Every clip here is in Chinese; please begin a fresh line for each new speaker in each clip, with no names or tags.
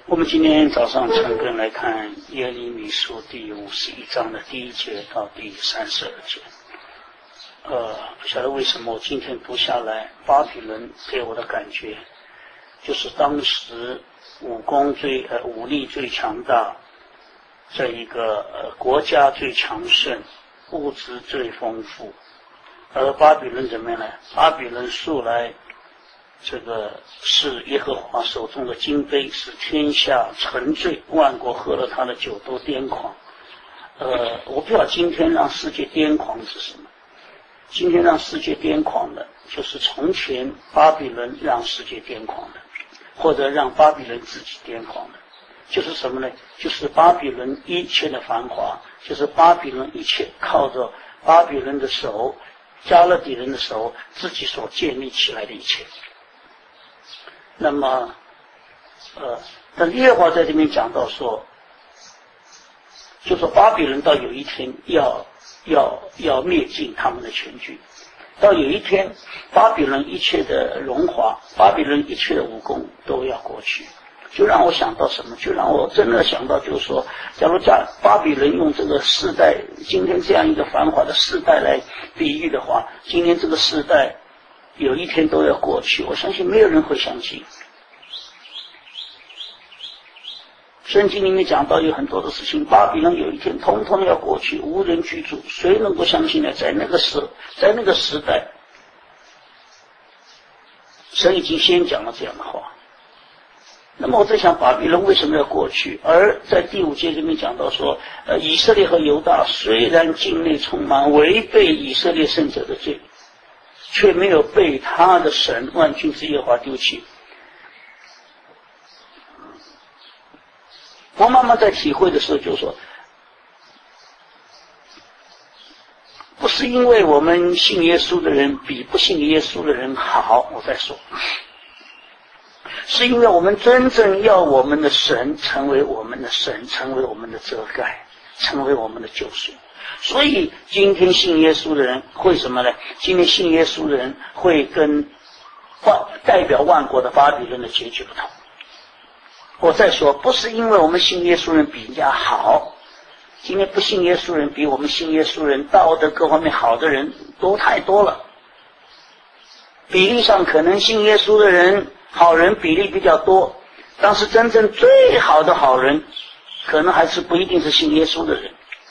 我们今天早上诚恳来看耶利米书第51章的第1节到第32节。不晓得为什么我今天读下来，巴比伦给我的感觉就是当时武力最强大，这一个国家最强盛，物质最丰富。而巴比伦怎么样呢？巴比伦素来这个是耶和华手中的金杯，是天下沉醉，万国喝了他的酒都癫狂。我不知道今天让世界癫狂是什么。今天让世界癫狂的就是从前巴比伦让世界癫狂的，或者让巴比伦自己癫狂的，就是什么呢？就是巴比伦一切的繁华，就是巴比伦一切靠着巴比伦的手，加勒底人的手，自己所建立起来的一切。那么但耶和华在这边讲到说，就说巴比伦到有一天要灭尽他们的全军，到有一天巴比伦一切的荣华，巴比伦一切的武功都要过去。就让我想到什么？就让我真的想到，就是说，假如巴比伦用这个世代，今天这样一个繁华的世代来比喻的话，今天这个世代有一天都要过去，我相信没有人会相信。圣经里面讲到有很多的事情，巴比伦有一天通通要过去，无人居住，谁能够相信呢？在那个时代，神已经先讲了这样的话。那么我在想，巴比伦为什么要过去？而在第5节里面讲到说，以色列和犹大虽然境内充满违背以色列圣者的罪，却没有被他的神万军之耶和华丢弃。我慢慢在体会的时候就说，不是因为我们信耶稣的人比不信耶稣的人好，我在说，是因为我们真正要我们的神成为我们的神，成为我们的遮盖，成为我们的救赎。所以今天信耶稣的人会什么呢？今天信耶稣的人会跟代表万国的巴比伦的结局不同。我再说，不是因为我们信耶稣人比人家好，今天不信耶稣人比我们信耶稣人道德各方面好的人都太多了。比例上可能信耶稣的人好人比例比较多，但是真正最好的好人可能还是不一定是信耶稣的人。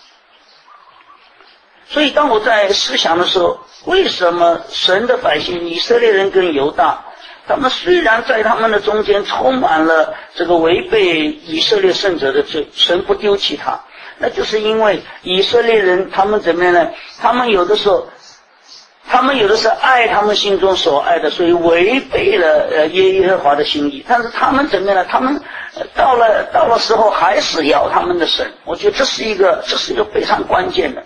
所以当我在思想的时候，为什么神的百姓以色列人跟犹大，他们虽然在他们的中间充满了这个违背以色列圣者的罪，神不丢弃他，那就是因为以色列人他们怎么样呢？他们有的时候爱他们心中所爱的，所以违背了耶和华的心意。但是他们怎么样呢？他们到了时候还是要他们的神。我觉得这是一个非常关键的。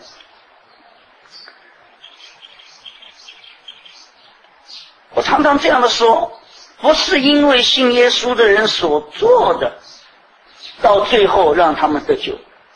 我常常这样的说，不是因为信耶稣的人所做的到最后让他们得救，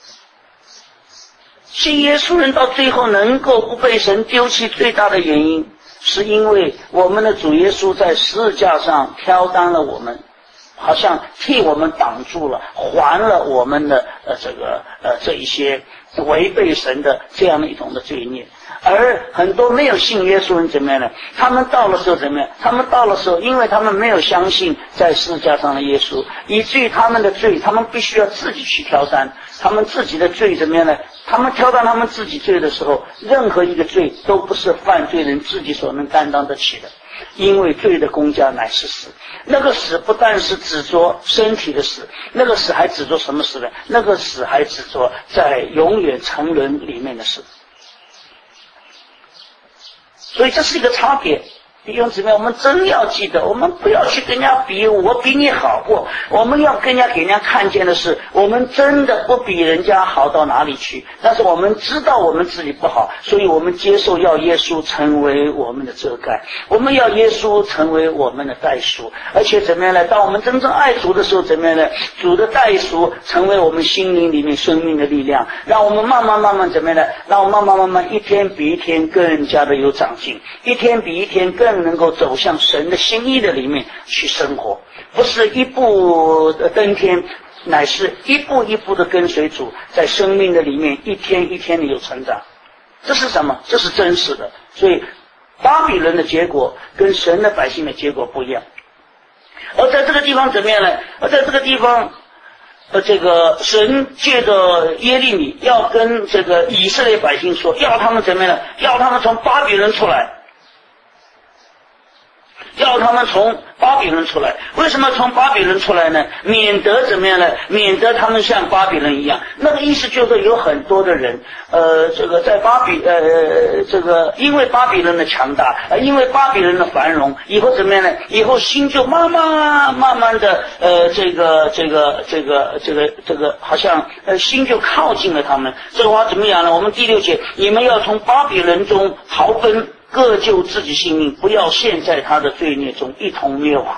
信耶稣人到最后能够不被神丢弃，最大的原因是因为我们的主耶稣在十字架上挑担了我们，好像替我们挡住了，还了我们的这一些违背神的这样的一种的罪孽。而很多没有信耶稣人怎么样呢？他们到了时候怎么样？他们到了时候，因为他们没有相信在十字架上的耶稣，以至于他们的罪，他们必须要自己去挑担。他们自己的罪怎么样呢？他们挑担他们自己罪的时候，任何一个罪都不是犯罪人自己所能担当得起的，因为罪的工价乃是死。那个死不但是指着身体的死，那个死还指着什么死呢？那个死还指着在永远沉沦里面的死。所以这是一个差别。弟兄姊妹，我们真要记得，我们不要去跟人家比，我比你好过。我们要跟人家给人家看见的是，我们真的不比人家好到哪里去，但是我们知道我们自己不好，所以我们接受要耶稣成为我们的遮盖，我们要耶稣成为我们的代赎。而且怎么样呢？当我们真正爱主的时候，怎么样呢？主的代赎成为我们心灵里面生命的力量，让我们慢慢怎么样呢？让我们慢慢一天比一天更加的有长进，一天比一天更能够走向神的心意的里面去生活。 不是一步登天，乃是一步一步的跟随主，在生命的里面一天一天的有成长。这是什么？这是真实的。所以巴比伦的结果跟神的百姓的结果不一样。而在这个地方怎么样呢？而在这个地方这个神借着耶利米要跟这个以色列百姓说，要他们怎么样呢？要他们从巴比伦出来，要他们从巴比伦出来。为什么从巴比伦出来呢？免得怎么样呢？免得他们像巴比伦一样。那个意思就是有很多的人这个在这个因为巴比伦的强大，因为巴比伦的繁荣，以后怎么样呢？以后心就慢慢的这个好像心就靠近了他们。这个话怎么样呢？我们第6节，你们要从巴比伦中逃奔，各救自己性命，不要陷在他的罪孽中一同灭亡。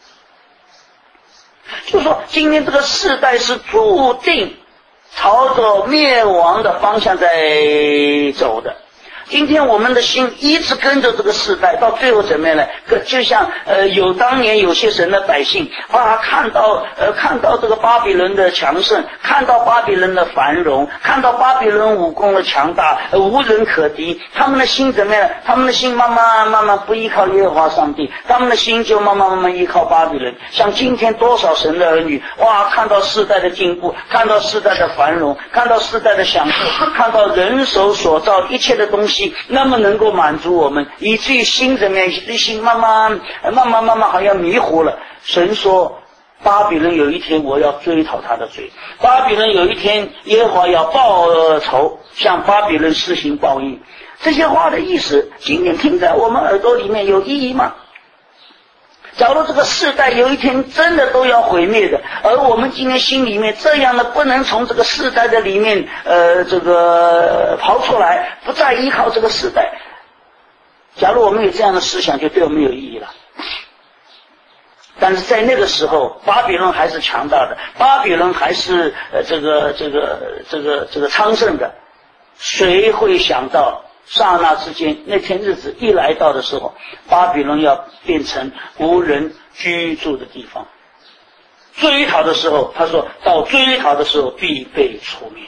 就是说今天这个世代是注定朝着灭亡的方向在走的。今天我们的心一直跟着这个世代，到最后怎么样呢？就像当年有些神的百姓看到这个巴比伦的强盛，看到巴比伦的繁荣，看到巴比伦武功的强大，无人可敌，他们的心怎么样？他们的心慢慢不依靠耶和华上帝，他们的心就慢慢依靠巴比伦。像今天多少神的儿女看到世代的进步，看到世代的繁荣，看到世代的享受，看到人手所造一切的东西那么能够满足我们，以至于心怎么样？心慢慢好像迷糊了。神说巴比伦有一天我要追讨他的罪，巴比伦有一天耶和华要报仇，向巴比伦施行报应。这些话的意思今天听在我们耳朵里面有意义吗？假如这个世代有一天真的都要毁灭的，而我们今天心里面这样的不能从这个世代的里面刨出来，不再依靠这个世代，假如我们有这样的思想，就对我们有意义了。但是在那个时候巴比伦还是强大的，巴比伦还是这个昌盛的，谁会想到刹那之间，那天日子一来到的时候，巴比伦要变成无人居住的地方。追讨的时候，他说到追讨的时候必被除灭。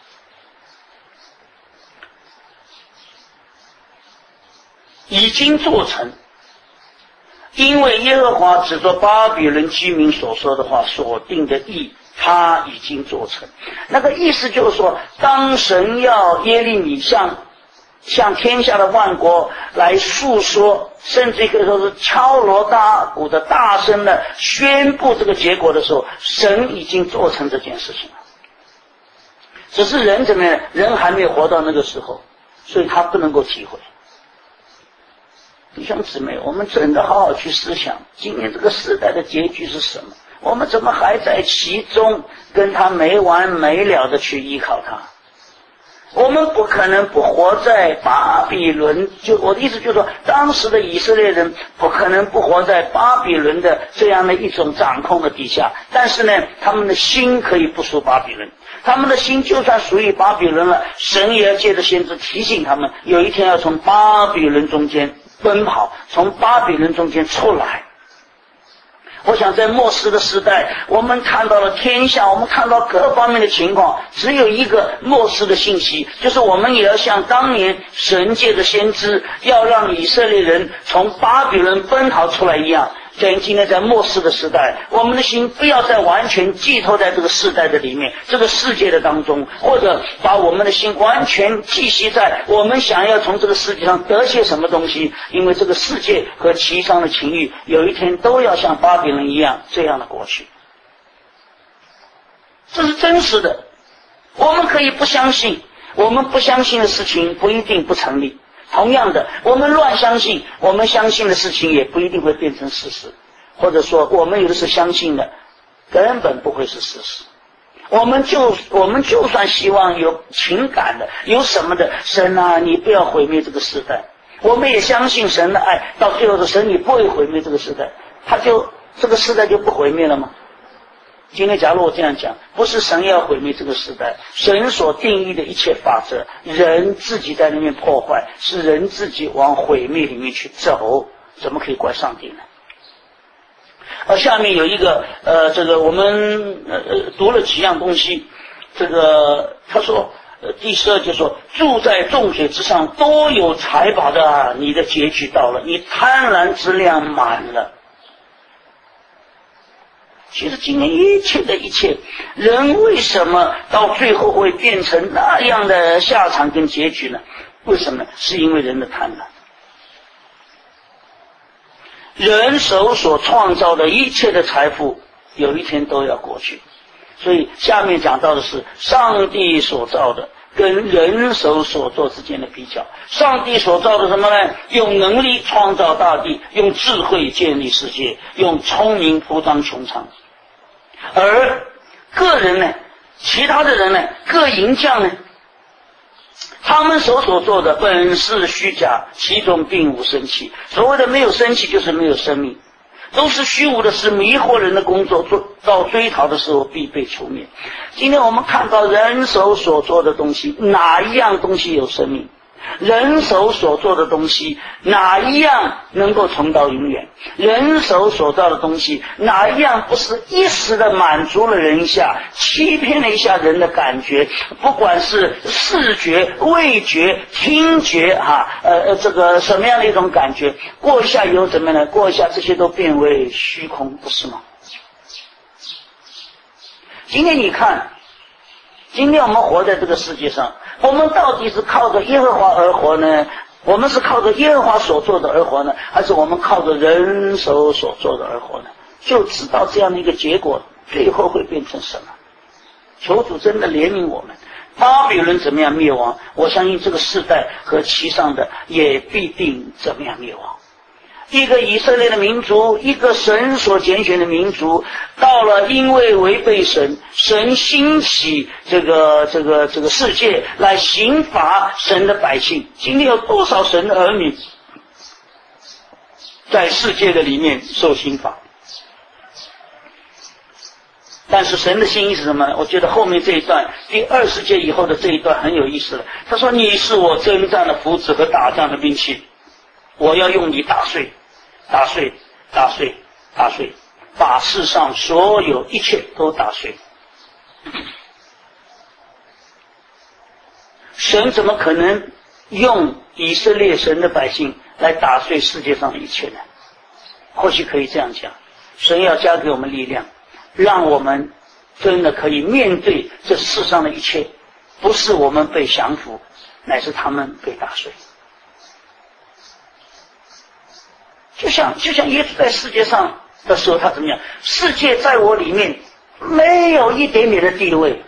已经做成，因为耶和华指着巴比伦居民所说的话所定的义，他已经做成。那个意思就是说，当神要耶利米向天下的万国来诉说，甚至可以说是敲锣打鼓的大声的宣布这个结果的时候，神已经做成这件事情了。只是人怎么样？人还没有活到那个时候，所以他不能够体会。弟兄姊妹，我们真的好好去思想，今天这个时代的结局是什么？我们怎么还在其中跟他没完没了的去依靠他？我们不可能不活在巴比伦，我的意思就是说，当时的以色列人不可能不活在巴比伦的这样的一种掌控的底下。但是呢，他们的心可以不属巴比伦，他们的心就算属于巴比伦了，神也要借着先知提醒他们，有一天要从巴比伦中间奔跑，从巴比伦中间出来。我想在末世的时代，我们看到了天下，我们看到各方面的情况，只有一个末世的信息，就是我们也要像当年神界的先知要让以色列人从巴比伦奔逃出来一样。今天在末世的时代，我们的心不要再完全寄托在这个世代的里面，这个世界的当中，或者把我们的心完全寄息在我们想要从这个世界上得些什么东西，因为这个世界和其上的情欲有一天都要像巴比伦一样这样的过去。这是真实的，我们可以不相信，我们不相信的事情不一定不成立。同样的，我们乱相信，我们相信的事情也不一定会变成事实，或者说我们有的是相信的根本不会是事实。我们就算希望有情感的，有什么的，神啊，你不要毁灭这个时代，我们也相信神的爱，到最后的神你不会毁灭这个时代，这个时代就不毁灭了吗？今天假如我这样讲，不是神要毁灭这个时代，神所定义的一切法则，人自己在那边破坏，是人自己往毁灭里面去走，怎么可以怪上帝呢？ 下面有一个这个我们读了几样东西，这个他说第12节说，住在众水之上都有财宝的，你的结局到了，你贪婪之量满了。其实今天一切的一切，人为什么到最后会变成那样的下场跟结局呢？为什么呢？是因为人的贪婪。人手所创造的一切的财富，有一天都要过去。所以下面讲到的是上帝所造的跟人手所做之间的比较。上帝所造的什么呢？用能力创造大地，用智慧建立世界，用聪明铺张穹苍。而个人呢，其他的人呢，各营匠呢，他们所做的本是虚假，其中并无生气。所谓的没有生气，就是没有生命，都是虚无的事，迷惑人的工作，到追讨的时候必被除灭。今天我们看到人手所做的东西，哪一样东西有生命？人手所做的东西，哪一样能够存到永远？人手所造的东西，哪一样不是一时的满足了人一下，欺骗了一下人的感觉？不管是视觉、味觉、听觉这个什么样的一种感觉，过一下以后怎么样呢？过一下这些都变为虚空，不是吗？今天你看，今天我们活在这个世界上，我们到底是靠着耶和华而活呢？我们是靠着耶和华所做的而活呢，还是我们靠着人手所做的而活呢？就知道这样的一个结果，最后会变成什么？求主真的怜悯我们。巴比伦怎么样灭亡，我相信这个世代和其上的也必定怎么样灭亡。一个以色列的民族，一个神所拣选的民族，到了因为违背神，神兴起这个世界来刑罚神的百姓。今天有多少神的儿女在世界的里面受刑罚？但是神的心意是什么？我觉得后面这一段，第20节以后的这一段很有意思了。他说：你是我征战的斧子和打仗的兵器，我要用你打碎，打碎，打碎，打碎，把世上所有一切都打碎。神怎么可能用以色列神的百姓来打碎世界上的一切呢？或许可以这样讲，神要加给我们力量，让我们真的可以面对这世上的一切，不是我们被降服，乃是他们被打碎。就像耶稣在世界上的时候，他怎么样？世界在我里面没有一点点的地位。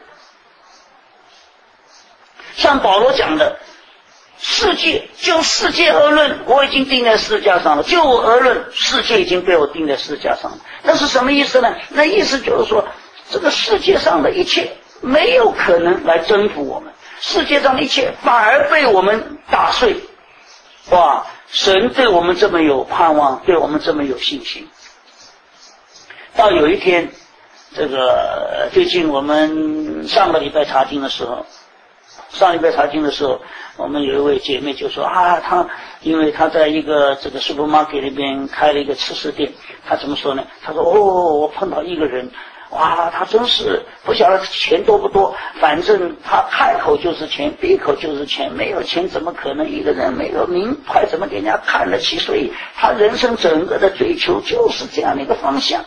像保罗讲的，世界就世界而论，我已经钉在十字架上了；就我而论，世界已经被我钉在十字架上了。那是什么意思呢？那意思就是说，这个世界上的一切没有可能来征服我们，世界上的一切反而被我们打碎。哇！神对我们这么有盼望，对我们这么有信心。到有一天，最近我们上个礼拜查经的时候，我们有一位姐妹就说因为她在一个supermarket 那边开了一个吃食店，她怎么说呢？她说我碰到一个人，哇，他真是不晓得钱多不多，反正他开口就是钱，闭口就是钱，没有钱怎么可能一个人没有名牌怎么给人家看得起？所以他人生整个的追求就是这样的一个方向。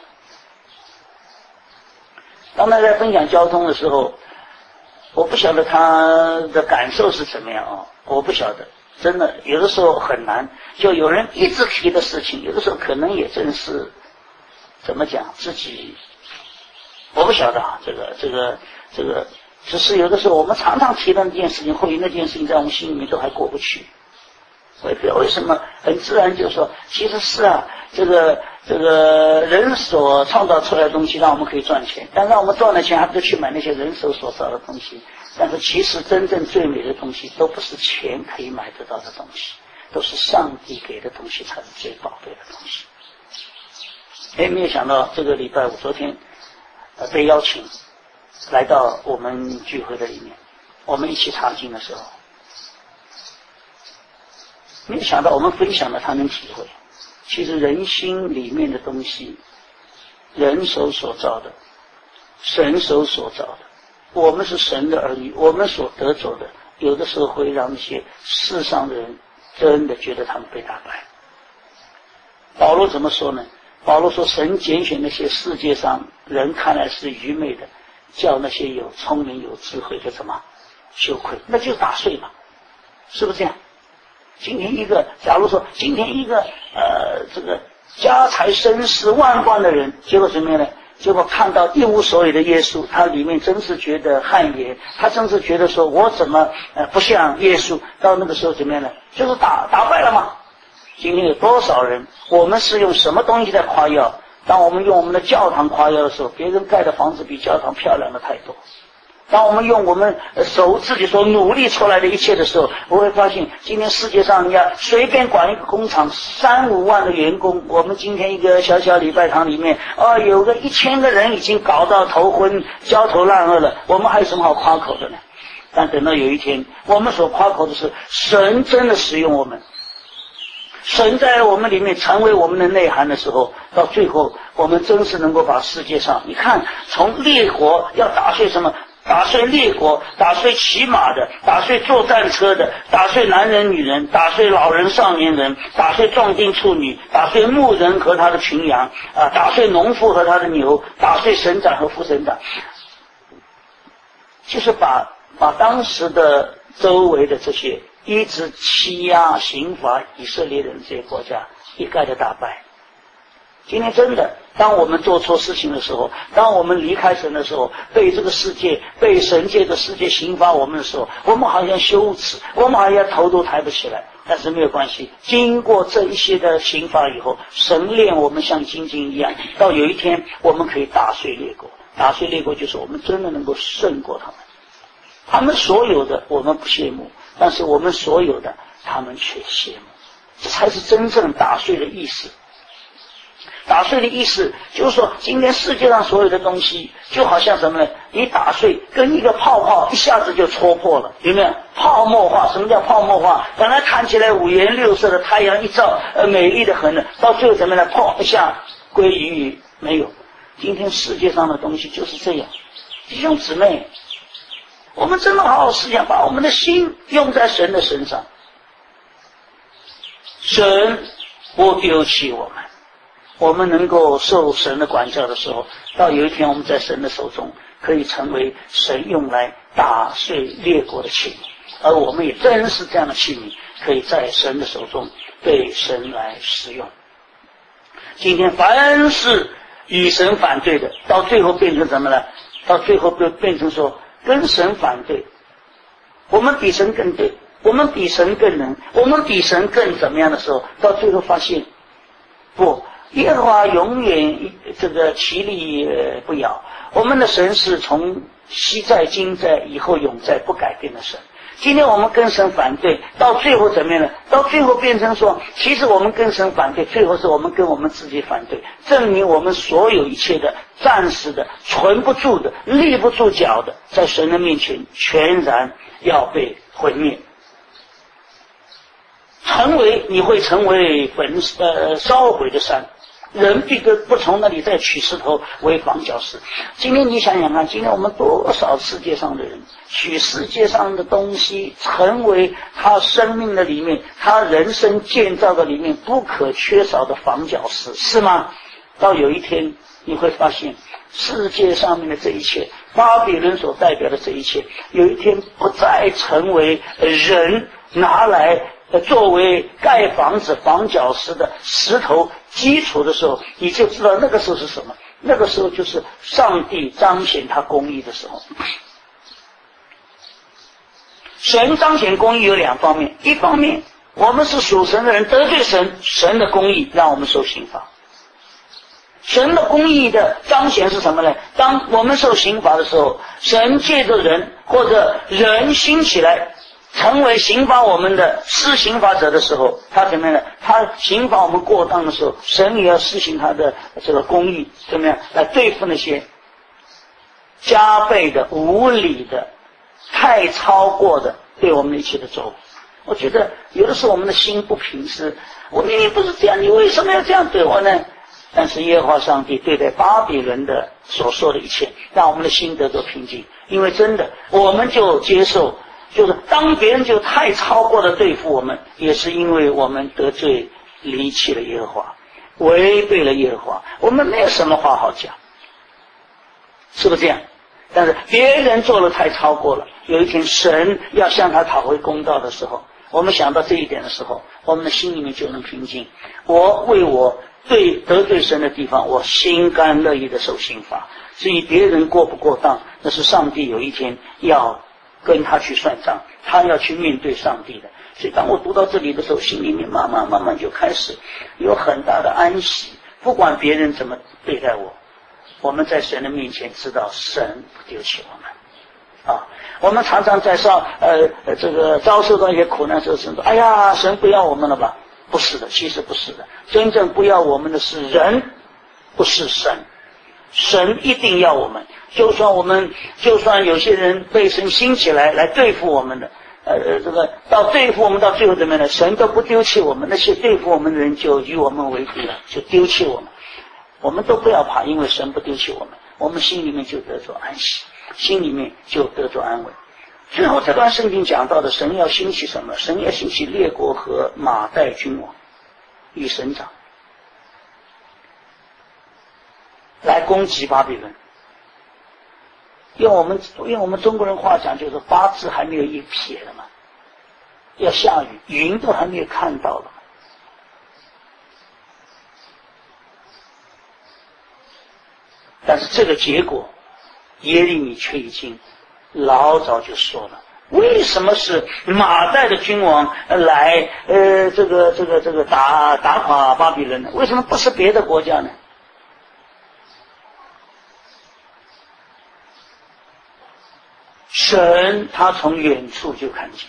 当他在分享交通的时候，我不晓得他的感受是怎么样我不晓得，真的有的时候很难，就有人一直提的事情，有的时候可能也真是怎么讲自己。我不晓得这个，只是有的时候我们常常提到那件事情，或许那件事情在我们心里面都还过不去。我也不知道为什么，很自然就说，其实是这个人所创造出来的东西让我们可以赚钱，但让我们赚了钱还不是去买那些人手所造的东西。但是其实真正最美的东西都不是钱可以买得到的东西，都是上帝给的东西才是最宝贝的东西。没有想到这个礼拜五昨天被邀请来到我们聚会的里面，我们一起查经的时候，没有想到我们分享了他能体会，其实人心里面的东西人手所造的，神手所造的，我们是神的儿女，我们所得着的，有的时候会让那些世上的人真的觉得他们被打败。保罗怎么说呢？保罗说，神拣选那些世界上人看来是愚昧的，叫那些有聪明有智慧的怎么羞愧，那就是打碎嘛，是不是这样？今天一个，假如说今天一个这个家财身世万贯的人，结果怎么样呢？结果看到一无所有的耶稣，他里面真是觉得汗颜，他真是觉得说，我怎么不像耶稣？到那个时候怎么样呢？就是打败了嘛。今天有多少人，我们是用什么东西在夸耀？当我们用我们的教堂夸耀的时候，别人盖的房子比教堂漂亮的太多。当我们用我们自己所努力出来的一切的时候，我会发现今天世界上你要随便管一个工厂3-5万的员工，我们今天一个小小礼拜堂里面有个1000个人已经搞到头昏焦头烂额了，我们还有什么好夸口的呢？但等到有一天我们所夸口的是神真的使用我们，神在我们里面成为我们的内涵的时候，到最后我们真是能够把世界上，你看从列国要打碎什么，打碎列国，打碎骑马的，打碎坐战车的，打碎男人女人，打碎老人少年人，打碎壮丁处女，打碎牧人和他的群羊打碎农夫和他的牛，打碎省长和副省长，就是把当时的周围的这些一直欺压刑罚以色列人这些国家一概的打败。今天真的，当我们做错事情的时候，当我们离开神的时候，被这个世界，被神界的世界刑罚我们的时候，我们好像羞耻，我们好像头都抬不起来。但是没有关系，经过这一些的刑罚以后，神炼我们像金晶一样，到有一天我们可以打碎列国。打碎列国就是我们真的能够胜过他们。他们所有的我们不羡慕，但是我们所有的他们却羡慕。这才是真正打碎的意思。打碎的意思就是说，今天世界上所有的东西就好像什么呢？你打碎跟一个泡泡一下子就戳破了，有没有？泡沫化。什么叫泡沫化？本来看起来五颜六色的，太阳一照美丽的很了，到最后怎么呢？砰一下归于没有。今天世界上的东西就是这样。弟兄姊妹，我们真的好好思想，把我们的心用在神的身上，神不丢弃我们。我们能够受神的管教的时候，到有一天我们在神的手中可以成为神用来打碎列国的器皿，而我们也真是这样的器皿，可以在神的手中被神来使用。今天凡是与神反对的，到最后变成什么呢？到最后变成说跟神反对，我们比神更对，我们比神更能，我们比神更怎么样的时候，到最后发现不，耶和华永远这个其力不摇。我们的神是从昔在今在以后永在不改变的神。今天我们跟神反对，到最后怎么样呢？到最后变成说，其实我们跟神反对，最后是我们跟我们自己反对，证明我们所有一切的暂时的存不住的立不住脚的，在神的面前全然要被毁灭。你会成为烧毁的山，人必不从那里再取石头为房角石。今天你想想看，今天我们多少世界上的人取世界上的东西成为他生命的里面，他人生建造的里面不可缺少的房角石，是吗？到有一天你会发现世界上面的这一切，巴比伦所代表的这一切，有一天不再成为人拿来作为盖房子房角石的石头基础的时候，你就知道那个时候是什么。那个时候就是上帝彰显他公义的时候。神彰显公义有两方面，一方面我们是属神的人得罪神，神的公义让我们受刑罚。神的公义的彰显是什么呢？当我们受刑罚的时候，神借着人或者人兴起来成为刑罚我们的施刑罚者的时候，他怎么样呢？他刑罚我们过当的时候，神也要施行他的这个公义，怎么样来对付那些加倍的无理的太超过的对我们一切的咒。我觉得有的时候我们的心不平，是我明明不是这样，你为什么要这样对我呢？ 但是耶和华上帝对待巴比伦的所说的一切，让我们的心得着平静。因为真的，我们就接受，就是当别人就太超过的对付我们，也是因为我们得罪离弃了耶和华，违背了耶和华，我们没有什么话好讲，是不是这样？但是别人做了太超过了，有一天神要向他讨回公道的时候，我们想到这一点的时候，我们的心里面就能平静。我为我得罪神的地方，我心甘乐意的受刑罚。至于别人过不过当，那是上帝有一天要跟他去算账，他要去面对上帝的。所以当我读到这里的时候，心里面慢慢就开始有很大的安息。不管别人怎么对待我，我们在神的面前知道神不丢弃我们啊。我们常常在遭受到一些苦难时候，神说：“哎呀，神不要我们了吧？”不是的，其实不是的。真正不要我们的是人，不是神。神一定要我们，就算有些人被神兴起来对付我们的，到对付我们到最后怎么样呢？神都不丢弃我们，那些对付我们的人就与我们为敌了，就丢弃我们。我们都不要怕，因为神不丢弃我们，我们心里面就得着安息，心里面就得着安慰。最后这段圣经讲到的，神要兴起什么？神要兴起列国和马代君王与神长，来攻击巴比伦。用我们中国人话讲，就是八字还没有一撇了嘛，要下雨，云都还没有看到了。但是这个结果，耶利米却已经老早就说了。为什么是马代的君王来打垮巴比伦呢？为什么不是别的国家呢？神他从远处就看见。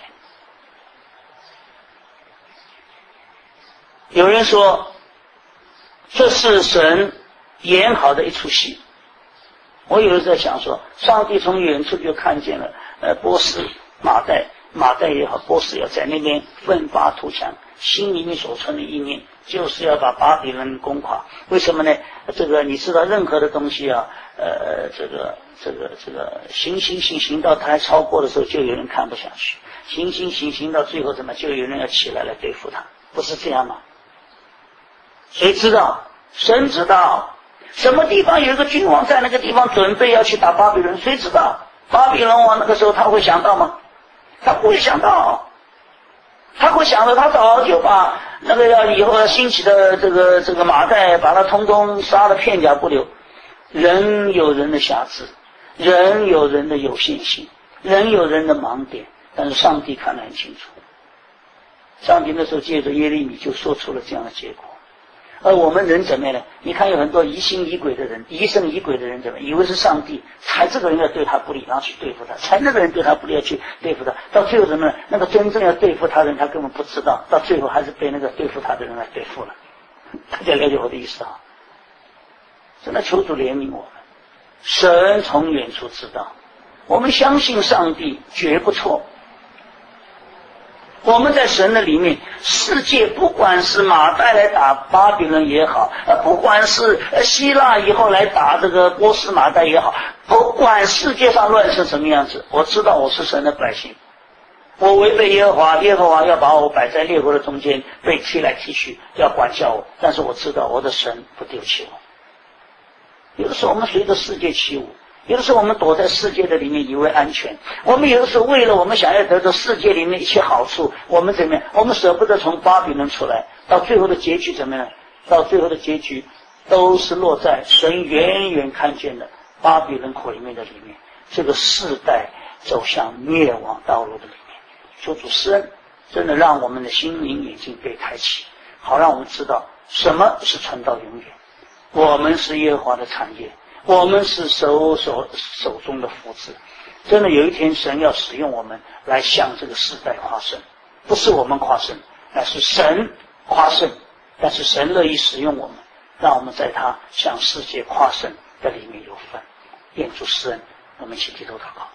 有人说这是神演好的一出戏。我有时在想说，上帝从远处就看见了波斯马代也好，波斯要在那边奋发图强，心里面所存的意念就是要把巴比伦攻垮。为什么呢？你知道任何的东西啊，行到他还超过的时候，就有人看不下去，行到最后怎么就有人要起来对付他，不是这样吗？谁知道？神知道。什么地方有一个君王在那个地方准备要去打巴比伦，谁知道？巴比伦王那个时候他会想到吗？他不会想到。他会想到，他早就把那个以后要兴起的这个马代，把他通通杀得片甲不留。人有人的瑕疵，人有人的有限性，人有人的盲点，但是上帝看得很清楚。上帝那时候借着耶利米就说出了这样的结果。而我们人怎么样呢？你看有很多疑心疑鬼的人，疑神疑鬼的人怎么样？以为是上帝，才这个人要对他不利，然后去对付他；才那个人对他不利，要去对付他。到最后怎么样？那个真正要对付他的人，他根本不知道，到最后还是被那个对付他的人来对付了。大家了解我的意思啊？真的求主怜悯我们。神从远处知道，我们相信上帝绝不错。我们在神的里面，世界不管是马代来打巴比伦也好，不管是希腊以后来打这个波斯马代也好，不管世界上乱成什么样子，我知道我是神的百姓，我违背耶和华，耶和华要把我摆在列国的中间，被踢来踢去，要管教我，但是我知道我的神不丢弃我。有的时候我们随着世界起舞，有的时候我们躲在世界的里面以为安全，我们有的时候为了我们想要得到世界里面一切好处，我们怎么样？我们舍不得从巴比伦出来，到最后的结局怎么样？到最后的结局都是落在神远远看见的巴比伦毁灭的里面，这个世代走向灭亡道路的里面。求主施恩，真的让我们的心灵眼睛被开启，好让我们知道什么是存到永远。我们是耶和华的产业，我们是手中的福祉。真的有一天神要使用我们来向这个世代夸胜，不是我们夸胜，乃是神夸胜。但是神乐意使用我们，让我们在他向世界夸胜的里面有份。愿主施恩，我们一起低头祷告。